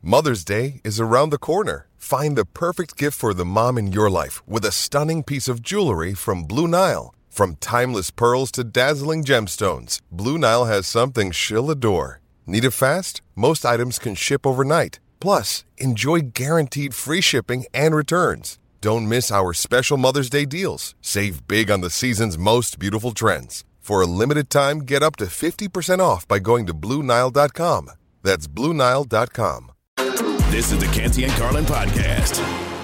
Mother's Day is around the corner. Find the perfect gift for the mom in your life with a stunning piece of jewelry from Blue Nile. From timeless pearls to dazzling gemstones, Blue Nile has something she'll adore. Need it fast? Most items can ship overnight. Plus, enjoy guaranteed free shipping and returns. Don't miss our special Mother's Day deals. Save big on the season's most beautiful trends. For a limited time, get up to 50% off by going to BlueNile.com. That's BlueNile.com. This is the Canty and Carlin podcast.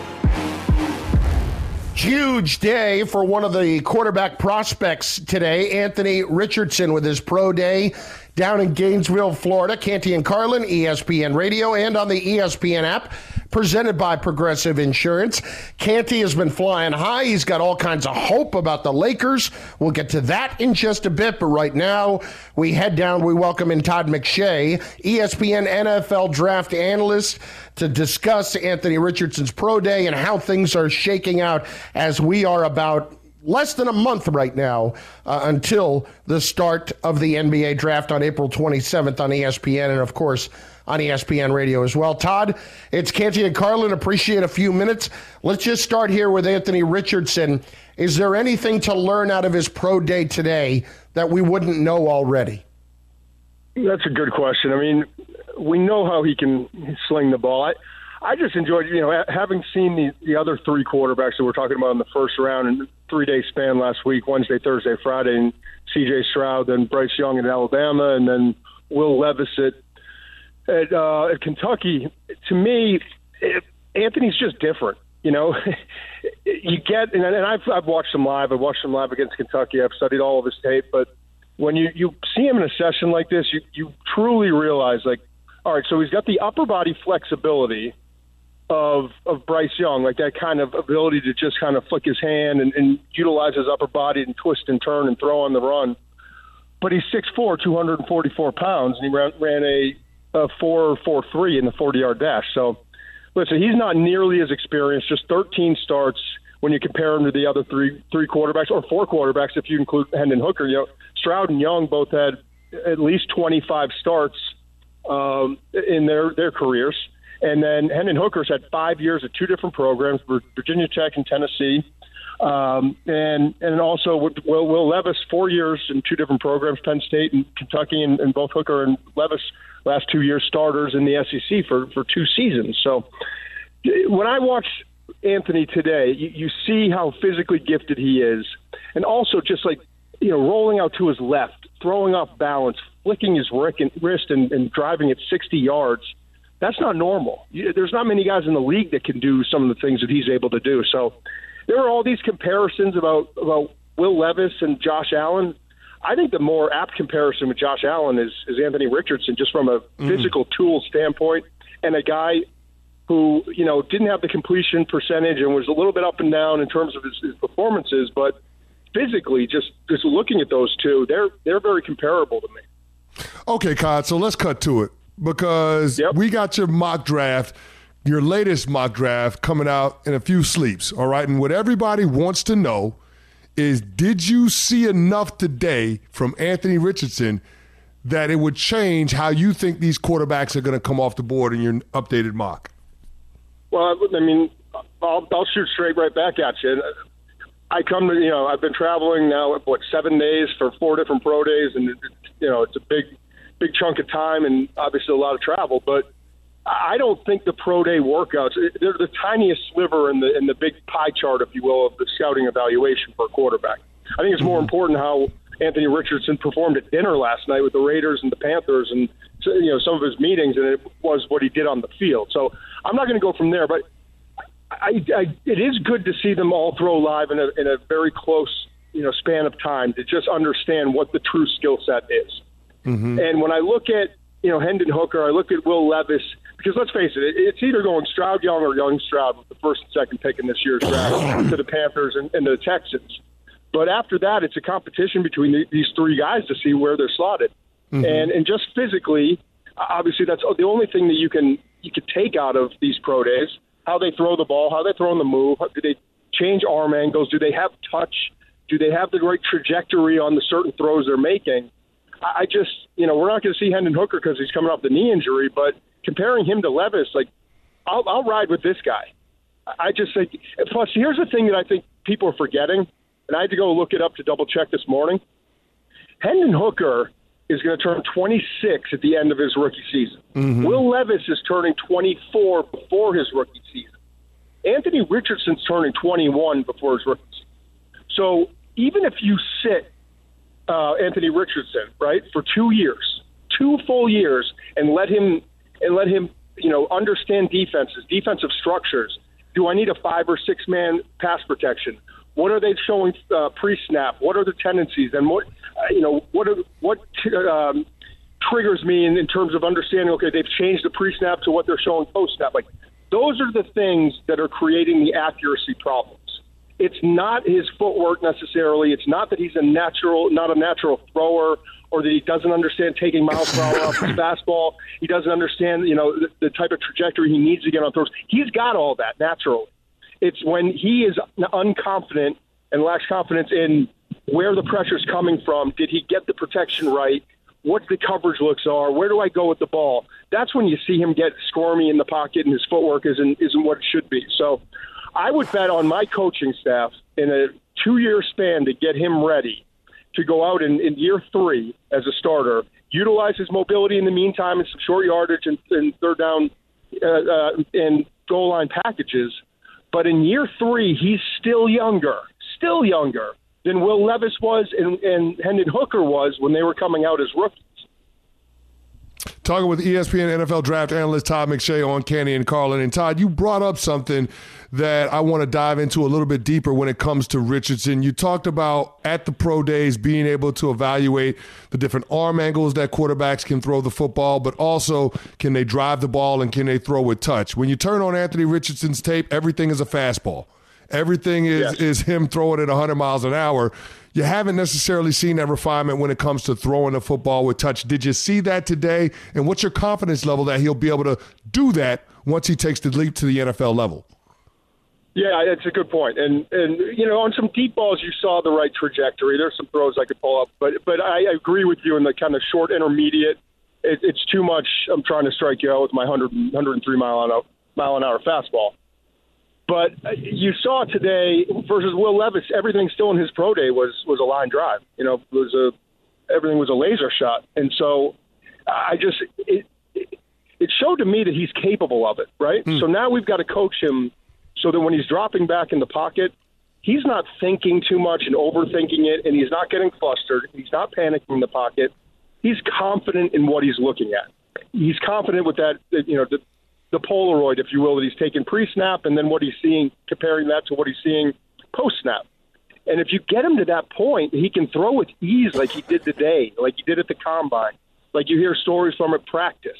Huge day for one of the quarterback prospects today, Anthony Richardson, with his pro day down in Gainesville, Florida. Canty and Carlin, ESPN Radio, and on the ESPN app, presented by Progressive Insurance. Canty has been flying high. He's got all kinds of hope about the Lakers. We'll get to that in just a bit, but right now we head down. We welcome in Todd McShay, ESPN NFL draft analyst, to discuss Anthony Richardson's pro day and how things are shaking out as we are about less than a month right now until the start of the NBA draft on April 27th on ESPN and, of course, on ESPN Radio as well. Todd, it's Canty and Carlin. Appreciate a few minutes. Let's just start here with Anthony Richardson. Is there anything to learn out of his pro day today that we wouldn't know already? That's a good question. I mean, we know how he can sling the ball. I just enjoyed, having seen the other three quarterbacks that we're talking about in the first round in 3-day span last week, Wednesday, Thursday, Friday, and C.J. Stroud, then Bryce Young in Alabama, and then Will Levis at Kentucky. To me, Anthony's just different. You get, and I've watched him live. I've watched him live against Kentucky. I've studied all of his tape, but when you see him in a session like this, you truly realize, all right, so he's got the upper body flexibility of Bryce Young, like that kind of ability to just kind of flick his hand and utilize his upper body and twist and turn and throw on the run. But he's 6'4", 244 pounds, and he ran a 4.43 in the 40-yard dash. So, listen, he's not nearly as experienced, just 13 starts when you compare him to the other three quarterbacks, or four quarterbacks if you include Hendon Hooker. Stroud and Young both had at least 25 starts in their careers. And then Hendon Hooker's had 5 years at two different programs, Virginia Tech and Tennessee. And also Will Levis, 4 years in two different programs, Penn State and Kentucky, and both Hooker and Levis last 2 years starters in the SEC for 2 seasons. So when I watch Anthony today, you see how physically gifted he is. And also just rolling out to his left, throwing off balance, flicking his wrist and driving at 60 yards. That's not normal. There's not many guys in the league that can do some of the things that he's able to do. So there were all these comparisons about Will Levis and Josh Allen. I think the more apt comparison with Josh Allen is Anthony Richardson, just from a physical tool standpoint, and a guy who, didn't have the completion percentage and was a little bit up and down in terms of his performances, but physically, just looking at those two, they're very comparable to me. Okay, Cod, so let's cut to it, because we got your mock draft, your latest mock draft, coming out in a few sleeps, all right? And what everybody wants to know is, did you see enough today from Anthony Richardson that it would change how you think these quarterbacks are going to come off the board in your updated mock? Well, I mean, I'll shoot straight right back at you. I come to, I've been traveling now, 7 days for 4 different pro days, and, it's a big chunk of time and obviously a lot of travel. But I don't think the pro day workouts, they're the tiniest sliver in the big pie chart, if you will, of the scouting evaluation for a quarterback. I think it's more important how Anthony Richardson performed at dinner last night with the Raiders and the Panthers and, some of his meetings, and it was what he did on the field. So I'm not going to go from there, but it is good to see them all throw live in a very close, span of time to just understand what the true skill set is. Mm-hmm. And when I look at, Hendon Hooker, I look at Will Levis, because let's face it, it's either going Stroud Young or Young Stroud with the first and second pick in this year's draft to the Panthers and the Texans. But after that, it's a competition between these three guys to see where they're slotted. Mm-hmm. And just physically, obviously that's the only thing that you can take out of these pro days. How they throw the ball, how they throw on the move, do they change arm angles, do they have touch, do they have the right trajectory on the certain throws they're making. I just, we're not going to see Hendon Hooker because he's coming off the knee injury, but comparing him to Levis, like, I'll ride with this guy. I just think, plus, here's the thing that I think people are forgetting, and I had to go look it up to double-check this morning. Hendon Hooker is going to turn 26 at the end of his rookie season. Mm-hmm. Will Levis is turning 24 before his rookie season. Anthony Richardson's turning 21 before his rookie season. So even if you sit Anthony Richardson, right, for 2 years, 2 full years, and let him understand defenses, defensive structures. Do I need a 5 or 6 man pass protection? What are they showing pre-snap? What are the tendencies? And what triggers me in terms of understanding, okay, they've changed the pre-snap to what they're showing post-snap. Like, those are the things that are creating the accuracy problems. It's not his footwork necessarily. It's not that he's not a natural thrower, or that he doesn't understand taking miles per hour off his fastball. He doesn't understand, the type of trajectory he needs to get on throws. He's got all that naturally. It's when he is unconfident and lacks confidence in where the pressure's coming from. Did he get the protection right? What the coverage looks are? Where do I go with the ball? That's when you see him get squirmy in the pocket and his footwork isn't what it should be. So I would bet on my coaching staff in a 2-year span to get him ready to go out in year 3 as a starter, utilize his mobility in the meantime and some short yardage and third down and goal line packages. But in year 3, he's still younger than Will Levis was and Hendon Hooker was when they were coming out as rookies. Talking with ESPN NFL draft analyst Todd McShay on Canty and Carlin. And Todd, you brought up something that I want to dive into a little bit deeper when it comes to Richardson. You talked about at the pro days being able to evaluate the different arm angles that quarterbacks can throw the football, but also can they drive the ball and can they throw with touch? When you turn on Anthony Richardson's tape, everything is a fastball. Everything is him throwing at 100 miles an hour. You haven't necessarily seen that refinement when it comes to throwing the football with touch. Did you see that today? And what's your confidence level that he'll be able to do that once he takes the leap to the NFL level? Yeah, it's a good point. And on some deep balls, you saw the right trajectory. There's some throws I could pull up. But I agree with you in the kind of short intermediate. It's too much. I'm trying to strike you out with my 103 mile an hour fastball. But you saw today versus Will Levis, everything still in his pro day was a line drive. Everything was a laser shot, and so it showed to me that he's capable of it, right? So now we've got to coach him so that when he's dropping back in the pocket, he's not thinking too much and overthinking it, and he's not getting flustered. He's not panicking in the pocket. He's confident in what he's looking at. He's confident with that, the Polaroid, if you will, that he's taken pre-snap and then what he's seeing, comparing that to what he's seeing post-snap. And if you get him to that point, he can throw with ease like he did today, like he did at the Combine, like you hear stories from at practice.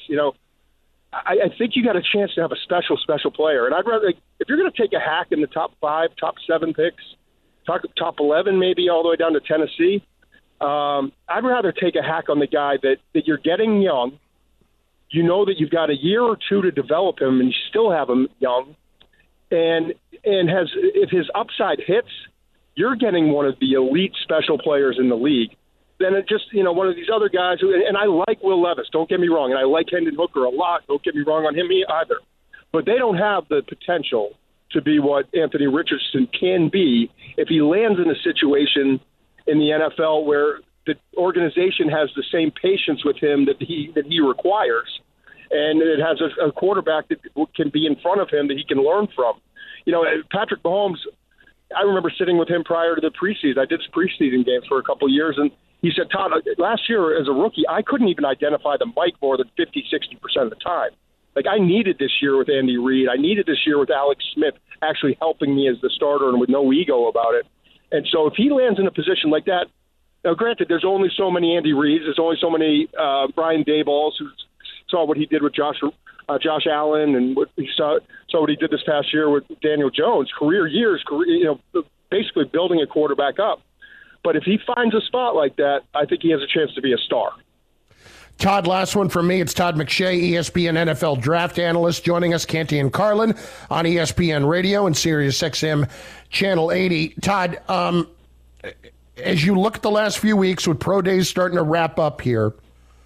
I think you got a chance to have a special player. And I'd rather, if you're going to take a hack in the top 5, top 7 picks, top 11 maybe all the way down to Tennessee, I'd rather take a hack on the guy that you're getting young. You know that you've got a year or 2 to develop him, and you still have him young. And if his upside hits, you're getting one of the elite special players in the league. Then it just, one of these other guys and I like Will Levis, don't get me wrong, and I like Hendon Hooker a lot, don't get me wrong on him either. But they don't have the potential to be what Anthony Richardson can be if he lands in a situation in the NFL where the organization has the same patience with him that he requires, and it has a quarterback that can be in front of him that he can learn from. Patrick Mahomes, I remember sitting with him prior to the preseason. I did preseason games for a couple of years, and he said, Todd, last year as a rookie, I couldn't even identify the mic more than 50, 60% of the time. Like, I needed this year with Andy Reid. I needed this year with Alex Smith actually helping me as the starter and with no ego about it. And so if he lands in a position like that, now, granted, there's only so many Andy Reids. There's only so many Brian Dabolls who saw what he did with Josh Allen and what he saw what he did this past year with Daniel Jones. Career years, basically building a quarterback up. But if he finds a spot like that, I think he has a chance to be a star. Todd, last one from me. It's Todd McShay, ESPN NFL draft analyst, joining us, Canty and Carlin, on ESPN Radio and Sirius XM Channel 80. Todd, as you look at the last few weeks with pro days starting to wrap up here,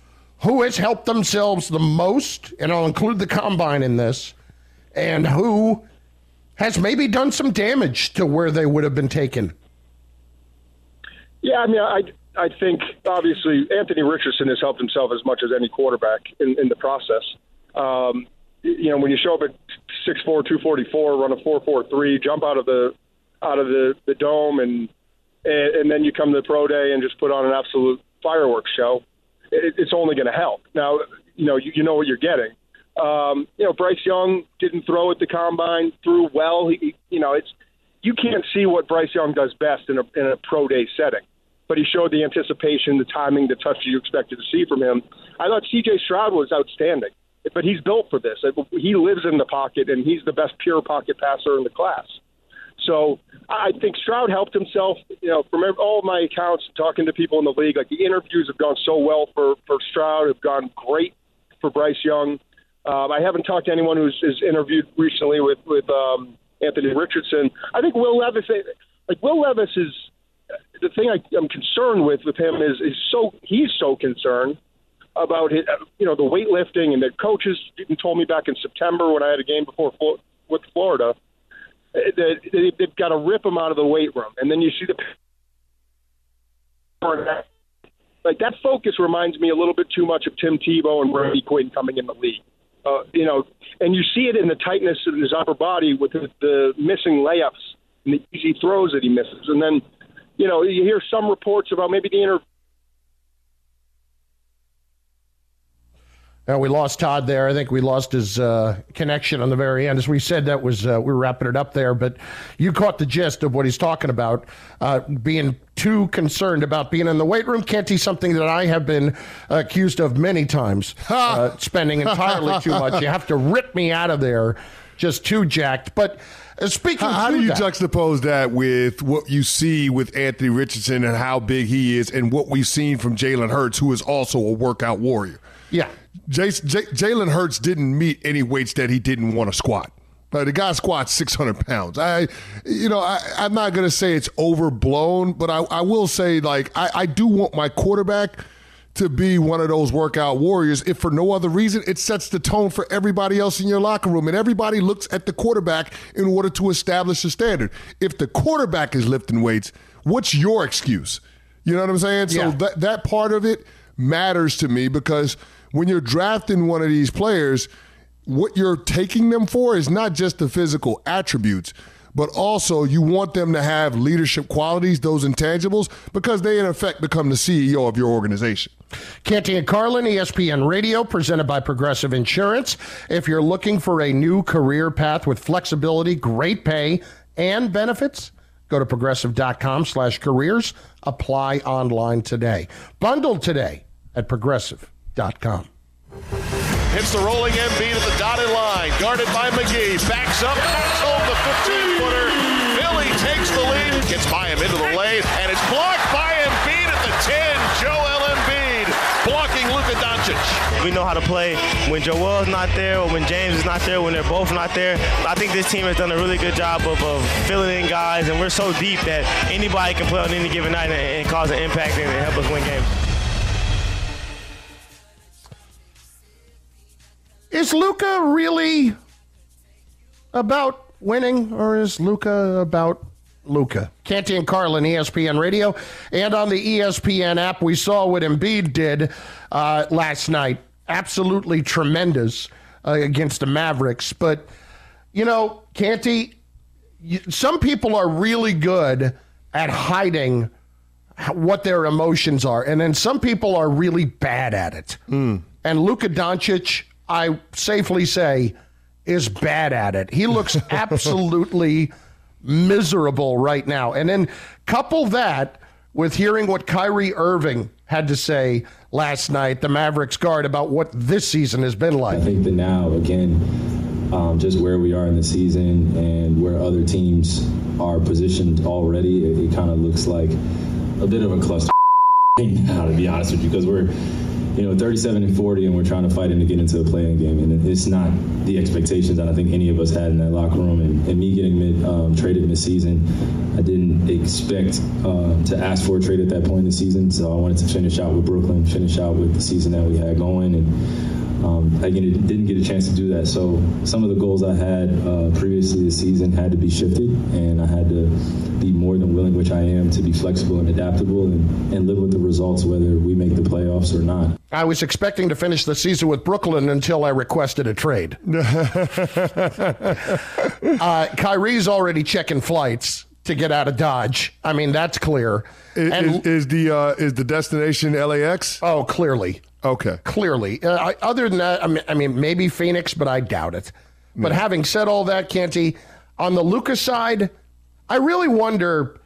who has helped themselves the most, and I'll include the combine in this, and who has maybe done some damage to where they would have been taken? Yeah, I mean, I think, obviously, Anthony Richardson has helped himself as much as any quarterback in the process. You know, when you show up at 6'4", 244, run a 4.43, jump out of the dome, and then you come to the pro day and just put on an absolute fireworks show, it's only going to help. Now, you know what you're getting. You know, Bryce Young didn't throw at the combine, threw well. You can't see what Bryce Young does best in a pro day setting. But he showed the anticipation, the timing, the touch you expected to see from him. I thought C.J. Stroud was outstanding, but he's built for this. He lives in the pocket, and he's the best pure pocket passer in the class. So I think Stroud helped himself. You know, from all of my accounts, talking to people in the league, like the interviews have gone so well for Stroud, have gone great for Bryce Young. I haven't talked to anyone who's interviewed recently with Anthony Richardson. I think Will Levis is. The thing I'm concerned with him is he's so concerned about his, the weightlifting, and the coaches even told me back in September when I had a game with Florida that they've got to rip him out of the weight room, and then you see that focus reminds me a little bit too much of Tim Tebow and Brady Quinn coming in the league. And you see it in the tightness of his upper body with the missing layups and the easy throws that he misses, and then. You know, you hear some reports about maybe the interview. We lost Todd there. I think we lost his connection on the very end. As we said, that was we were wrapping it up there. But you caught the gist of what he's talking about, being too concerned about being in the weight room. Can't see something that I have been accused of many times, spending entirely too much. You have to rip me out of there, just too jacked. But speaking how do you juxtapose that with what you see with Anthony Richardson and how big he is and what we've seen from Jalen Hurts, who is also a workout warrior? Yeah. Jalen Hurts didn't meet any weights that he didn't want to squat. The guy squats 600 pounds. I'm not going to say it's overblown, but I will say, I do want my quarterback to be one of those workout warriors. If for no other reason, it sets the tone for everybody else in your locker room. And everybody looks at the quarterback in order to establish a standard. If the quarterback is lifting weights, what's your excuse? You know what I'm saying? Yeah. So that part of it matters to me, because when you're drafting one of these players, what you're taking them for is not just the physical attributes, but also you want them to have leadership qualities, those intangibles, because they, in effect, become the CEO of your organization. Canty and Carlin, ESPN Radio, presented by Progressive Insurance. If you're looking for a new career path with flexibility, great pay, and benefits, go to progressive.com/careers. Apply online today. Bundle today at progressive.com. Hits the rolling Embiid at the dotted line. Guarded by McGee. Backs up. Backs home the 15-footer. Philly takes the lead. Gets by him into the lane. And it's blocked by Embiid at the 10. Joel Embiid blocking Luka Doncic. We know how to play when Joel's not there or when James is not there, when they're both not there. I think this team has done a really good job of filling in guys. And we're so deep that anybody can play on any given night and cause an impact and help us win games. Is Luka really about winning, or is Luka about Luka? Canty and Carlin, ESPN Radio, and on the ESPN app, we saw what Embiid did last night. Absolutely tremendous against the Mavericks. But, Canty, some people are really good at hiding what their emotions are, and then some people are really bad at it. And Luka Doncic, I safely say, is bad at it. He looks absolutely miserable right now. And then couple that with hearing what Kyrie Irving had to say last night, the Mavericks guard, about what this season has been like. I think that now, again, just where we are in the season and where other teams are positioned already, it kind of looks like a bit of a cluster now, to be honest with you, because we're 37 and 40, and we're trying to fight to get into a play-in game. And it's not the expectations that I think any of us had in that locker room. And me getting traded mid-season, I didn't expect to ask for a trade at that point in the season. So I wanted to finish out with Brooklyn, finish out with the season that we had going. And again, didn't get a chance to do that. So some of the goals I had previously this season had to be shifted, and I had to be more than willing, which I am, to be flexible and adaptable and live with the results, whether we make the playoffs or not. I was expecting to finish the season with Brooklyn until I requested a trade. Kyrie's already checking flights to get out of Dodge. I mean, that's clear. Is the destination LAX? Oh, clearly. Okay. Clearly. Other than that, I mean, maybe Phoenix, but I doubt it. But having said all that, Canty, on the Luka side, I really wonder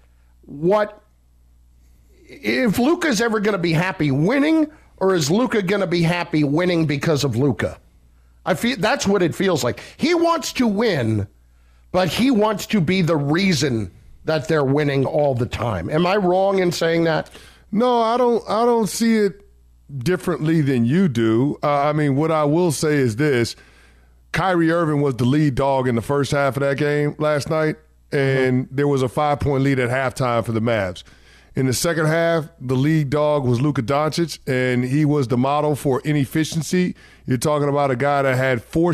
if Luka's ever going to be happy winning, or is Luka going to be happy winning because of Luka? I feel that's what it feels like. He wants to win, but he wants to be the reason that they're winning all the time. Am I wrong in saying that? No, I don't see it differently than you do. I mean, what I will say is this. Kyrie Irving was the lead dog in the first half of that game last night, and there was a 5-point lead at halftime for the Mavs. In the second half, the lead dog was Luka Doncic, and he was the model for inefficiency. You're talking about a guy that had 4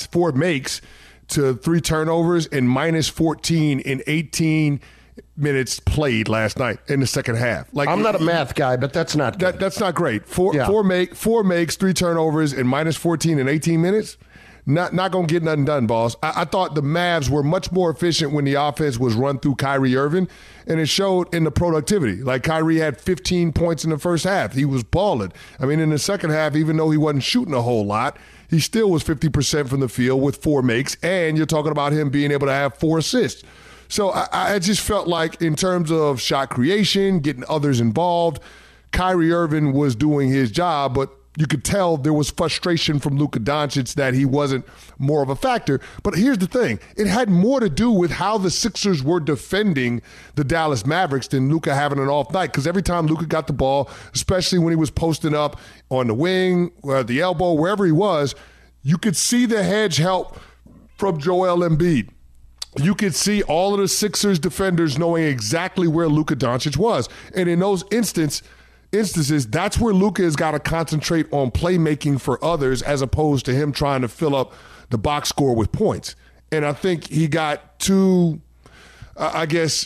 makes to 3 turnovers and minus 14 in 18 minutes played last night in the second half. Like, I'm not a math guy, but that's not good. That's not great. Four makes, 3 turnovers, and minus 14 in 18 minutes. Not going to get nothing done, boss. I thought the Mavs were much more efficient when the offense was run through Kyrie Irving, and it showed in the productivity. Like, Kyrie had 15 points in the first half. He was balling. I mean, in the second half, even though he wasn't shooting a whole lot, he still was 50% from the field with 4 makes, and you're talking about him being able to have 4 assists. So I just felt like in terms of shot creation, getting others involved, Kyrie Irving was doing his job, but you could tell there was frustration from Luka Doncic that he wasn't more of a factor. But here's the thing. It had more to do with how the Sixers were defending the Dallas Mavericks than Luka having an off night. Because every time Luka got the ball, especially when he was posting up on the wing, or the elbow, wherever he was, you could see the hedge help from Joel Embiid. You could see all of the Sixers defenders knowing exactly where Luka Doncic was. And in those instances, that's where Luka has got to concentrate on playmaking for others as opposed to him trying to fill up the box score with points. And I think he got too, I guess,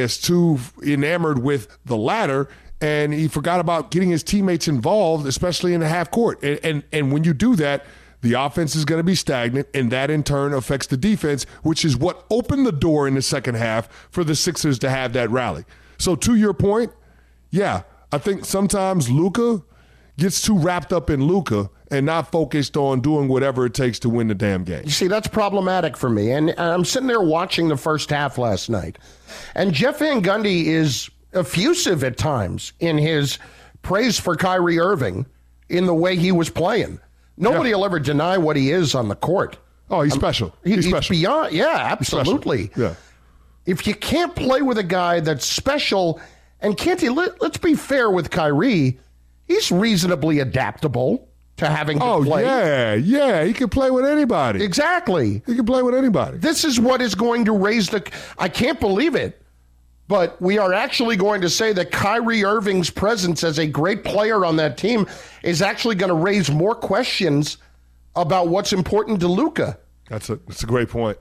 too enamored with the latter, and he forgot about getting his teammates involved, especially in the half court. And when you do that, the offense is going to be stagnant, and that in turn affects the defense, which is what opened the door in the second half for the Sixers to have that rally. So to your point, yeah, I think sometimes Luka gets too wrapped up in Luka and not focused on doing whatever it takes to win the damn game. You see, that's problematic for me. And I'm sitting there watching the first half last night, and Jeff Van Gundy is effusive at times in his praise for Kyrie Irving in the way he was playing. Nobody will ever deny what he is on the court. Oh, he's special. He's special. Beyond, yeah, absolutely. Yeah. If you can't play with a guy that's special, and Canty, let's be fair with Kyrie, he's reasonably adaptable to having to play. Oh, yeah, he can play with anybody. Exactly. He can play with anybody. This is what is going to raise I can't believe it, but we are actually going to say that Kyrie Irving's presence as a great player on that team is actually going to raise more questions about what's important to Luka. That's a great point.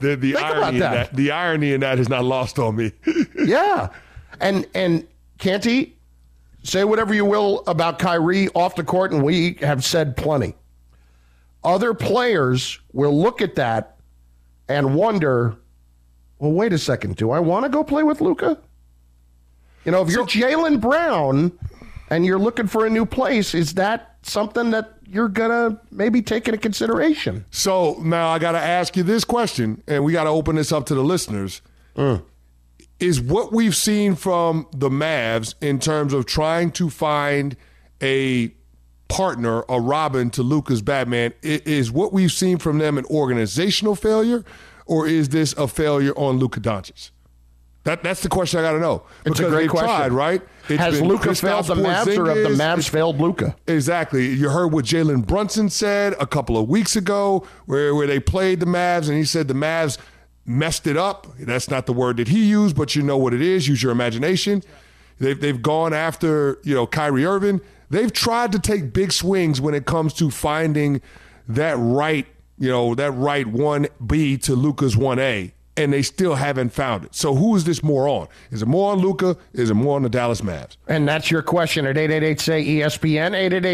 The irony in that is not lost on me. Yeah. And Canty, say whatever you will about Kyrie off the court, and we have said plenty. Other players will look at that and wonder, well, wait a second. Do I want to go play with Luka? You know, if you're Jaylen Brown and you're looking for a new place, is that something that you're going to maybe take into consideration? So now I got to ask you this question, and we got to open this up to the listeners. Is what we've seen from the Mavs in terms of trying to find a partner, a Robin to Luka's Batman, is what we've seen from them an organizational failure, or is this a failure on Luka Doncic? That's the question I got to know. It's a great question. Tried, right? Has Luka failed the Mavs, or have the Mavs failed Luka? Exactly. You heard what Jalen Brunson said a couple of weeks ago where they played the Mavs, and he said the Mavs messed it up. That's not the word that he used, but you know what it is. Use your imagination. They've gone after, Kyrie Irving. They've tried to take big swings when it comes to finding that right 1B to Luka's 1A. And they still haven't found it. So who is this more on? Is it more on Luka? Is it more on the Dallas Mavs? And that's your question at 888-SAY-ESPN,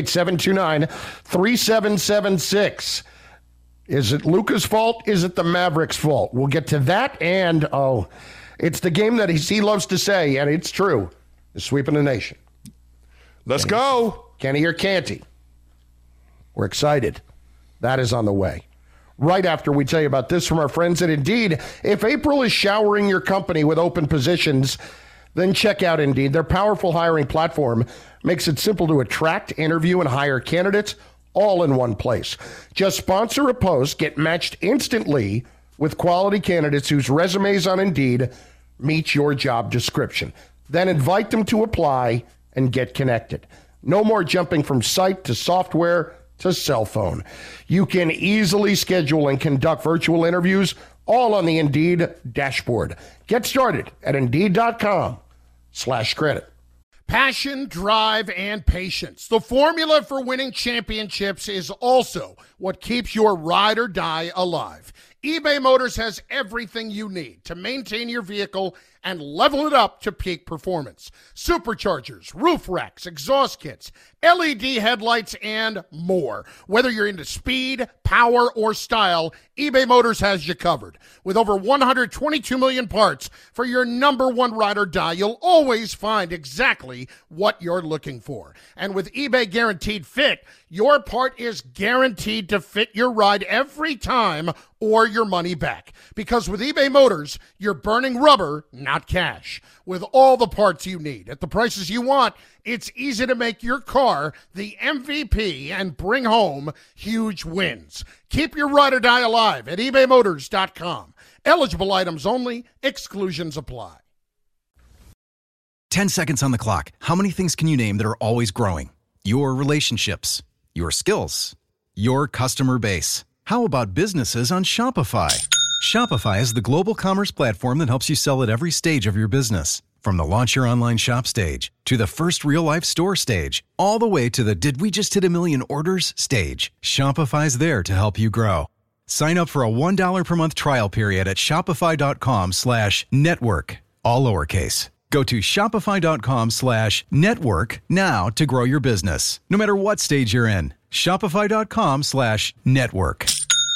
888-729-3776. Is it Luka's fault? Is it the Mavericks' fault? We'll get to that. And, it's the game that he loves to say, and it's true, is sweeping the nation. Let's go. Kenny or Canty? We're excited. That is on the way. Right after we tell you about this from our friends at Indeed. If April is showering your company with open positions, then check out Indeed. Their powerful hiring platform makes it simple to attract, interview, and hire candidates all in one place. Just sponsor a post, get matched instantly with quality candidates whose resumes on Indeed meet your job description. Then invite them to apply and get connected. No more jumping from site to software to cell phone. You can easily schedule and conduct virtual interviews all on the Indeed dashboard. Get started at Indeed.com/credit. Passion, drive, and patience. The formula for winning championships is also what keeps your ride or die alive. eBay Motors has everything you need to maintain your vehicle and level it up to peak performance. Superchargers, roof racks, exhaust kits, LED headlights, and more. Whether you're into speed, power, or style, eBay Motors has you covered. With over 122 million parts for your number one ride or die, you'll always find exactly what you're looking for. And with eBay Guaranteed Fit, your part is guaranteed to fit your ride every time or your money back. Because with eBay Motors, you're burning rubber, not cash. With all the parts you need at the prices you want, it's easy to make your car the MVP and bring home huge wins. Keep your ride or die alive at ebaymotors.com. Eligible items only. Exclusions apply. 10 seconds on the clock. How many things can you name that are always growing? Your relationships, your skills, your customer base. How about businesses on Shopify? Shopify is the global commerce platform that helps you sell at every stage of your business. From the launch your online shop stage, to the first real-life store stage, all the way to the did we just hit 1 million orders stage, Shopify's there to help you grow. Sign up for a $1 per month trial period at shopify.com/network, all lowercase. Go to shopify.com/network now to grow your business, no matter what stage you're in. Shopify.com/network.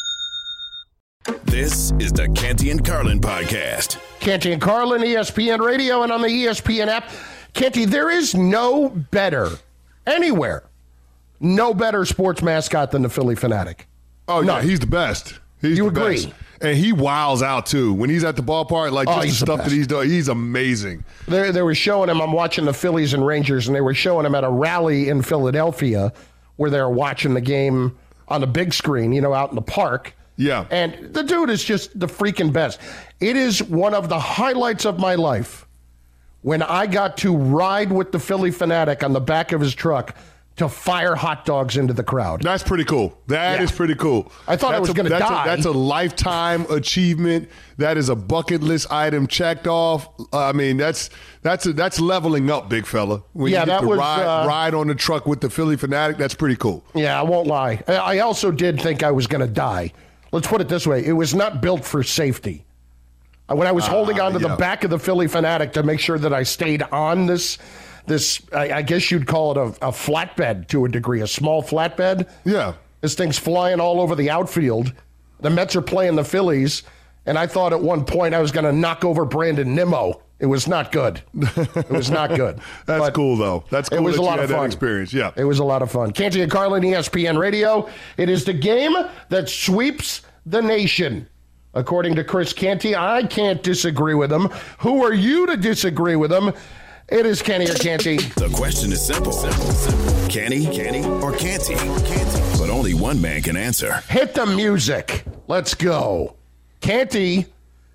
This is the Canty and Carlin podcast. Canty and Carlin, ESPN Radio, and on the ESPN app. Canty, there is no better, anywhere, no better sports mascot than the Philly Fanatic. Oh, no. Yeah, he's the best. You agree? Best. And he wows out, too. When he's at the ballpark, just the stuff that he's doing, he's amazing. They were showing him, I'm watching the Phillies and Rangers, and they were showing him at a rally in Philadelphia where they were watching the game on the big screen, out in the park. Yeah. And the dude is just the freaking best. It is one of the highlights of my life when I got to ride with the Philly Fanatic on the back of his truck to fire hot dogs into the crowd. That's pretty cool. That is pretty cool. I thought I was going to die. That's a lifetime achievement. That is a bucket list item checked off. I mean, that's leveling up, big fella. When you get to ride on the truck with the Philly Fanatic, that's pretty cool. Yeah, I won't lie. I also did think I was going to die. Let's put it this way. It was not built for safety. When I was holding on to the back of the Philly Fanatic to make sure that I stayed on this, I guess you'd call it a flatbed to a degree, a small flatbed. Yeah. This thing's flying all over the outfield. The Mets are playing the Phillies, and I thought at one point I was going to knock over Brandon Nimmo. It was not good. It was not good. That's cool, though. That's cool. It was a lot of fun. That experience. Yeah. It was a lot of fun. Canty and Carlin, ESPN Radio. It is the game that sweeps the nation. According to Chris Canty, I can't disagree with him. Who are you to disagree with him? It is Kenny or Canty. The question is simple. Kenny or Canty? But only one man can answer. Hit the music. Let's go. Canty,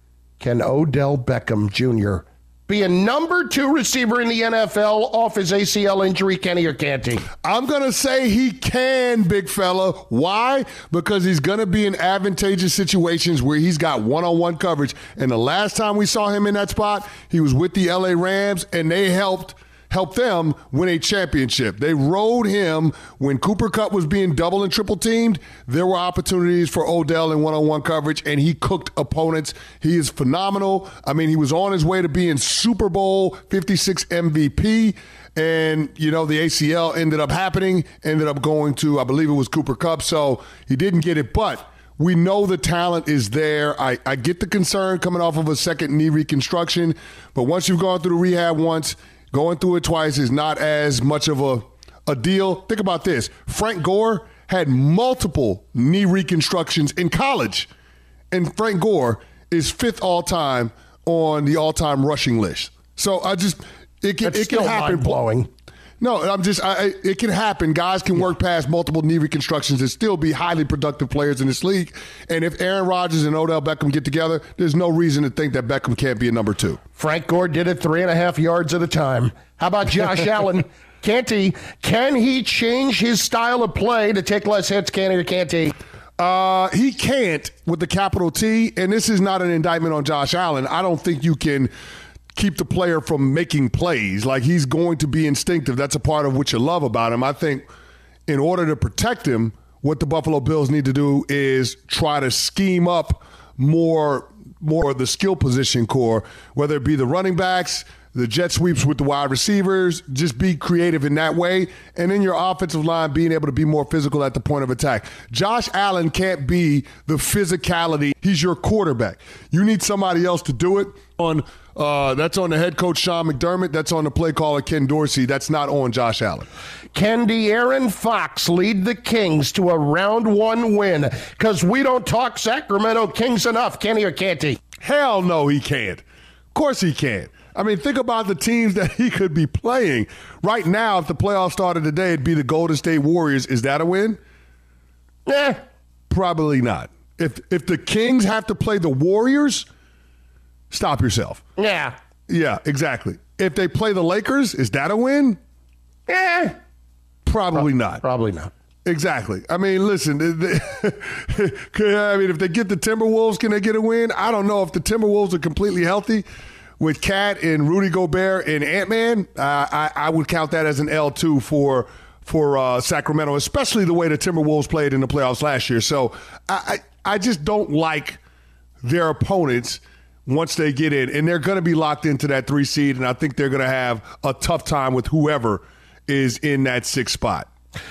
Can Odell Beckham Jr. be a number 2 receiver in the NFL off his ACL injury, Kenny, or can't he? I'm going to say he can, big fella. Why? Because he's going to be in advantageous situations where he's got one-on-one coverage. And the last time we saw him in that spot, he was with the LA Rams, and they helped them win a championship. They rode him when Cooper Kupp was being double and triple teamed. There were opportunities for Odell in one-on-one coverage, and he cooked opponents. He is phenomenal. I mean, he was on his way to being Super Bowl 56 MVP, and, the ACL ended up going to, I believe it was Cooper Kupp, so he didn't get it, but we know the talent is there. I get the concern coming off of a second knee reconstruction, but once you've gone through the rehab once, going through it twice is not as much of a deal. Think about this. Frank Gore had multiple knee reconstructions in college, and Frank Gore is 5th all-time on the all-time rushing list. So it can happen. Mind-blowing. No, it can happen. Guys can work past multiple knee reconstructions and still be highly productive players in this league. And if Aaron Rodgers and Odell Beckham get together, there's no reason to think that Beckham can't be a number 2. Frank Gore did it 3.5 yards at a time. How about Josh Allen? Can't he? Can he change his style of play to take less hits, can he, or can't he? He can't with the capital T, and this is not an indictment on Josh Allen. I don't think you can keep the player from making plays. Like, he's going to be instinctive. That's a part of what you love about him. I think in order to protect him, what the Buffalo Bills need to do is try to scheme up more of the skill position core, whether it be the running backs, the jet sweeps with the wide receivers, just be creative in that way. And then your offensive line being able to be more physical at the point of attack. Josh Allen can't be the physicality. He's your quarterback. You need somebody else to do it. That's on the head coach, Sean McDermott. That's on the play caller, Ken Dorsey. That's not on Josh Allen. Can De'Aaron Fox lead the Kings to a round 1 win? Because we don't talk Sacramento Kings enough, can he or can't he? Hell no, he can't. Of course he can't. I mean, think about the teams that he could be playing. Right now, if the playoffs started today, it'd be the Golden State Warriors. Is that a win? Probably not. If the Kings have to play the Warriors, stop yourself. Yeah, exactly. If they play the Lakers, is that a win? Probably not. Probably not. Exactly. I mean, listen, if they get the Timberwolves, can they get a win? I don't know. If the Timberwolves are completely healthy with Cat and Rudy Gobert and Ant-Man, I would count that as an L2 for Sacramento, especially the way the Timberwolves played in the playoffs last year. So I just don't like their opponents once they get in, and they're going to be locked into that 3 seed, and I think they're going to have a tough time with whoever is in that 6th spot.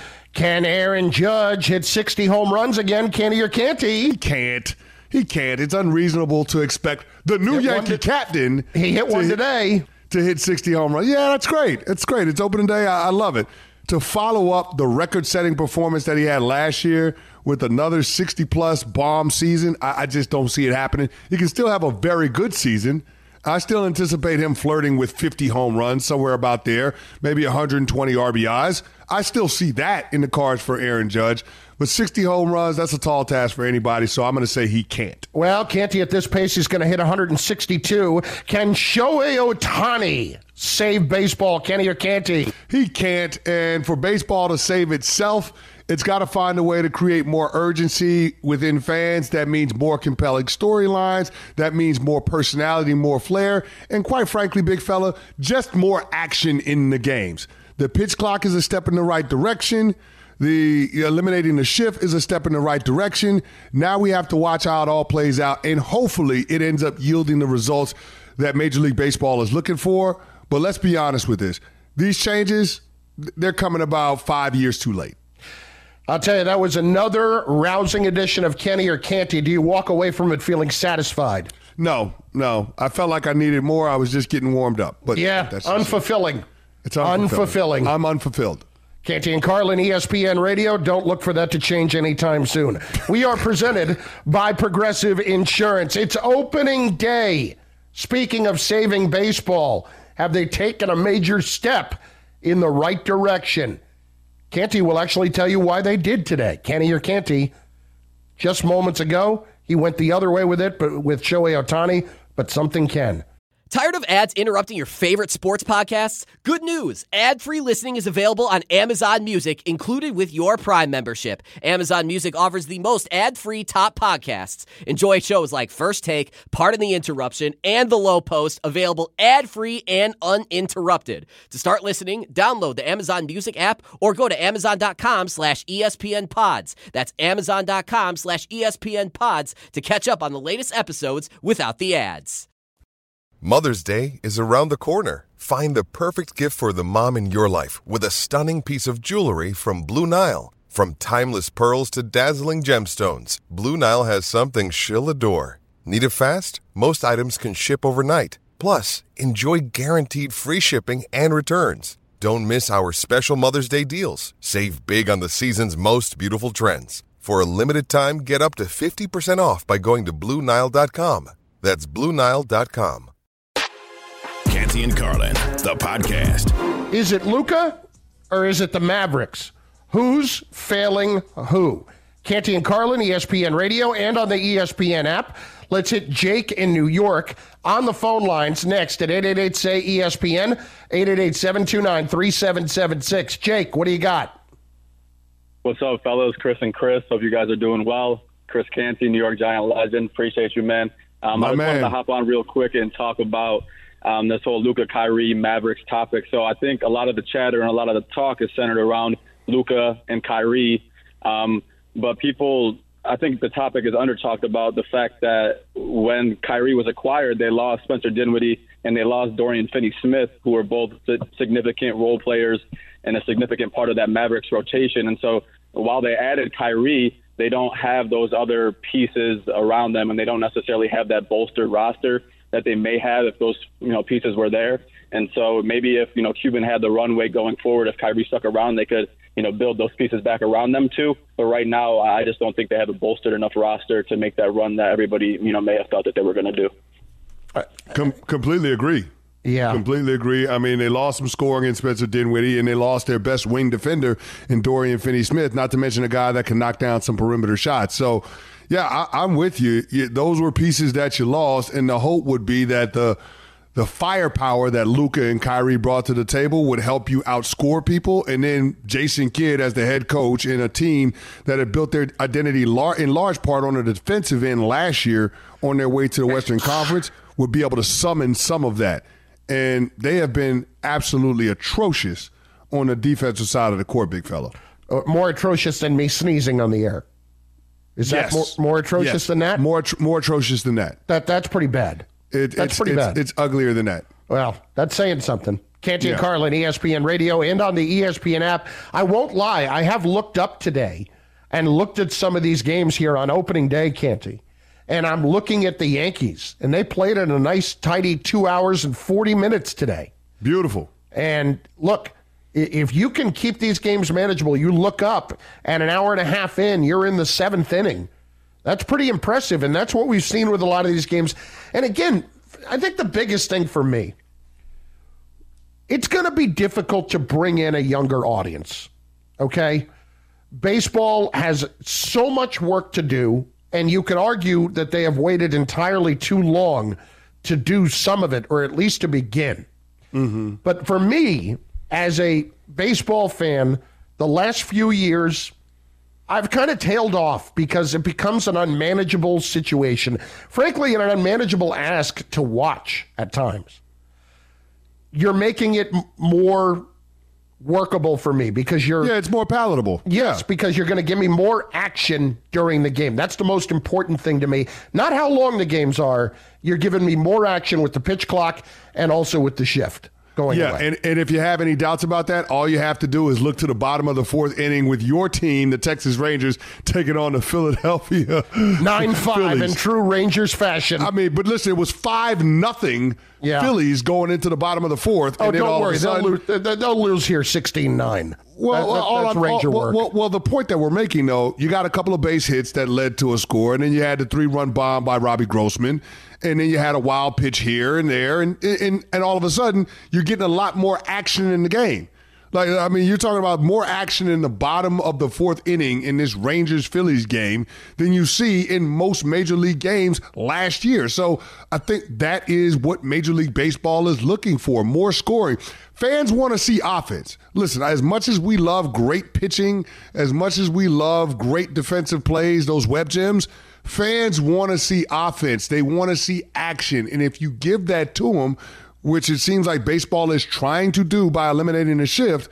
Can Aaron Judge hit 60 home runs again? Can he or can't he? He can't. It's unreasonable to expect the new Yankee captain. He hit one today. To hit 60 home runs. Yeah, that's great. It's opening day. I love it. To follow up the record-setting performance that he had last year with another 60-plus bomb season, I just don't see it happening. He can still have a very good season. I still anticipate him flirting with 50 home runs, somewhere about there, maybe 120 RBIs. I still see that in the cards for Aaron Judge. But 60 home runs, that's a tall task for anybody, so I'm going to say he can't. Well, can't he at this pace? He's going to hit 162. Can Shohei Ohtani save baseball? Can he or can't he? He can't, and for baseball to save itself, it's got to find a way to create more urgency within fans. That means more compelling storylines. That means more personality, more flair, and quite frankly, big fella, just more action in the games. The pitch clock is a step in the right direction. The eliminating the shift is a step in the right direction. Now we have to watch how it all plays out, and hopefully it ends up yielding the results that Major League Baseball is looking for. But let's be honest with this. These changes, they're coming about 5 years too late. I'll tell you, that was another rousing edition of Kenny or Can't He. Do you walk away from it feeling satisfied? No. I felt like I needed more. I was just getting warmed up. But yeah, that's unfulfilling. It's unfulfilling. I'm unfulfilled. Canty and Carlin, ESPN Radio. Don't look for that to change anytime soon. We are presented by Progressive Insurance. It's opening day. Speaking of saving baseball, have they taken a major step in the right direction? Canty will actually tell you why they did today. Kenny or Canty, just moments ago, he went the other way with it, but with Shohei Ohtani. but something can. Tired of ads interrupting your favorite sports podcasts? Good news! Ad-free listening is available on Amazon Music, included with your Prime membership. Amazon Music offers the most ad-free top podcasts. Enjoy shows like First Take, Pardon the Interruption, and The Low Post, available ad-free and uninterrupted. To start listening, download the Amazon Music app or go to amazon.com/ESPN Pods. That's amazon.com/ESPN Pods to catch up on the latest episodes without the ads. Mother's Day is around the corner. Find the perfect gift for the mom in your life with a stunning piece of jewelry from Blue Nile. From timeless pearls to dazzling gemstones, Blue Nile has something she'll adore. Need it fast? Most items can ship overnight. Plus, enjoy guaranteed free shipping and returns. Don't miss our special Mother's Day deals. Save big on the season's most beautiful trends. For a limited time, get up to 50% off by going to BlueNile.com. That's BlueNile.com. Canty and Carlin, the podcast. Is it Luka or is it the Mavericks? Who's failing who? Canty and Carlin, ESPN Radio, and on the ESPN app. Let's hit Jake in New York on the phone lines next at 888-SAY-ESPN, 888-729-3776. Jake, what do you got? What's up, fellas? Chris and Chris. Hope you guys are doing well. Chris Canty, New York Giant legend. Appreciate you, man. I just wanted to hop on real quick and talk about this whole Luka, Kyrie, Mavericks topic. So I think a lot of the chatter and a lot of the talk is centered around Luka and Kyrie. But people, I think the topic is under-talked about the fact that when Kyrie was acquired, they lost Spencer Dinwiddie and they lost Dorian Finney-Smith, who were both significant role players and a significant part of that Mavericks rotation. And so while they added Kyrie, they don't have those other pieces around them, and they don't necessarily have that bolstered roster that they may have if those pieces were there. And so maybe if Cuban had the runway going forward, if Kyrie stuck around, they could build those pieces back around them too. But right now, I just don't think they have a bolstered enough roster to make that run that everybody may have thought that they were going to do. Completely agree. Yeah. Completely agree. I mean, they lost some scoring in Spencer Dinwiddie, and they lost their best wing defender in Dorian Finney-Smith, not to mention a guy that can knock down some perimeter shots. So, yeah, I'm with you. Those were pieces that you lost, and the hope would be that the firepower that Luka and Kyrie brought to the table would help you outscore people. And then Jason Kidd as the head coach in a team that had built their identity in large part on the defensive end last year on their way to the Western Conference would be able to summon some of that. And they have been absolutely atrocious on the defensive side of the court, big fella. More atrocious than me sneezing on the air. Is that more atrocious than that? More atrocious than that. That's pretty bad. That's pretty bad. It's uglier than that. Well, that's saying something. Canty and Carlin, ESPN Radio, and on the ESPN app. I won't lie. I have looked up today and looked at some of these games here on opening day, Canty. And I'm looking at the Yankees, and they played in a nice, tidy 2 hours and 40 minutes today. Beautiful. And look, if you can keep these games manageable, you look up, and an hour and a half in, you're in the seventh inning. That's pretty impressive, and that's what we've seen with a lot of these games. And again, I think the biggest thing for me, it's going to be difficult to bring in a younger audience, okay? Baseball has so much work to do, and you could argue that they have waited entirely too long to do some of it, or at least to begin. Mm-hmm. But for me, as a baseball fan, the last few years, I've kind of tailed off because it becomes an unmanageable situation. Frankly, an unmanageable ask to watch at times. You're making it more workable for me because it's more palatable. Yes, because you're going to give me more action during the game. That's the most important thing to me. Not how long the games are. You're giving me more action with the pitch clock and also with the shift going away. And if you have any doubts about that, all you have to do is look to the bottom of the fourth inning with your team, the Texas Rangers, taking on the Philadelphia 9-5 in true Rangers fashion. I mean, but listen, it was 5-0 Phillies going into the bottom of the fourth. Oh, and then don't worry. Sudden, they'll lose here 16-9. Well, that's Ranger work. Well, the point that we're making, though, you got a couple of base hits that led to a score, and then you had the 3-run bomb by Robbie Grossman, and then you had a wild pitch here and there, and all of a sudden, you're getting a lot more action in the game. Like, I mean, you're talking about more action in the bottom of the fourth inning in this Rangers-Phillies game than you see in most Major League games last year. So I think that is what Major League Baseball is looking for, more scoring. Fans want to see offense. Listen, as much as we love great pitching, as much as we love great defensive plays, those web gems, fans want to see offense. They want to see action. And if you give that to them, which it seems like baseball is trying to do by eliminating the shift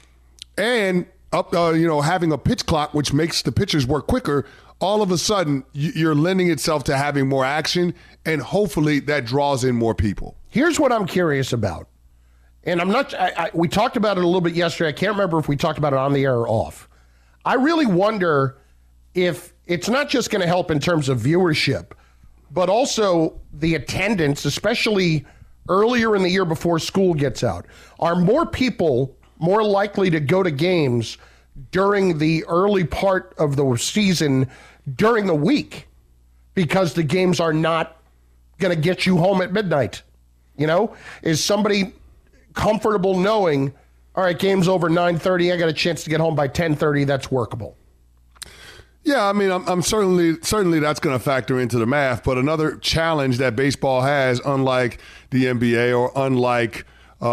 and having a pitch clock, which makes the pitchers work quicker, all of a sudden you're lending itself to having more action, and hopefully that draws in more people. Here's what I'm curious about. And we talked about it a little bit yesterday. I can't remember if we talked about it on the air or off. I really wonder if it's not just going to help in terms of viewership, but also the attendance, especially earlier in the year before school gets out. Are more people more likely to go to games during the early part of the season during the week because the games are not going to get you home at midnight? Is somebody comfortable knowing, all right, game's over 9:30, I got a chance to get home by 10:30, that's workable? Yeah, I mean, I'm certainly that's going to factor into the math. But another challenge that baseball has, unlike the NBA or unlike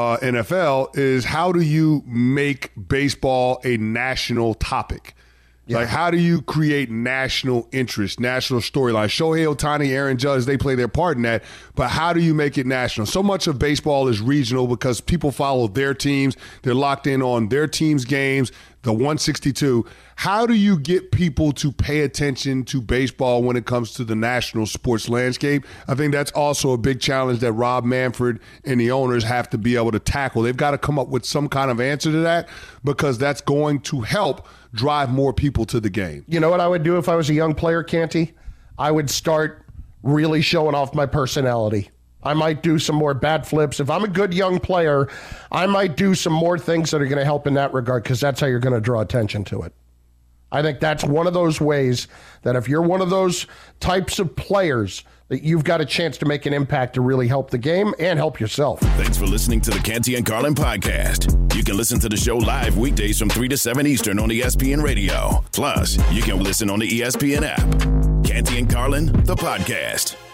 NFL, is how do you make baseball a national topic? Yeah. Like, how do you create national interest, national storyline? Shohei Ohtani, Aaron Judge, they play their part in that. But how do you make it national? So much of baseball is regional because people follow their teams. They're locked in on their team's games, the 162. How do you get people to pay attention to baseball when it comes to the national sports landscape? I think that's also a big challenge that Rob Manfred and the owners have to be able to tackle. They've got to come up with some kind of answer to that because that's going to help drive more people to the game. You know what I would do if I was a young player, Canty? I would start really showing off my personality. I might do some more bat flips. If I'm a good young player, I might do some more things that are going to help in that regard because that's how you're going to draw attention to it. I think that's one of those ways that if you're one of those types of players, that you've got a chance to make an impact to really help the game and help yourself. Thanks for listening to the Canty and Carlin podcast. You can listen to the show live weekdays from 3 to 7 Eastern on ESPN Radio. Plus, you can listen on the ESPN app. Canty and Carlin, the podcast.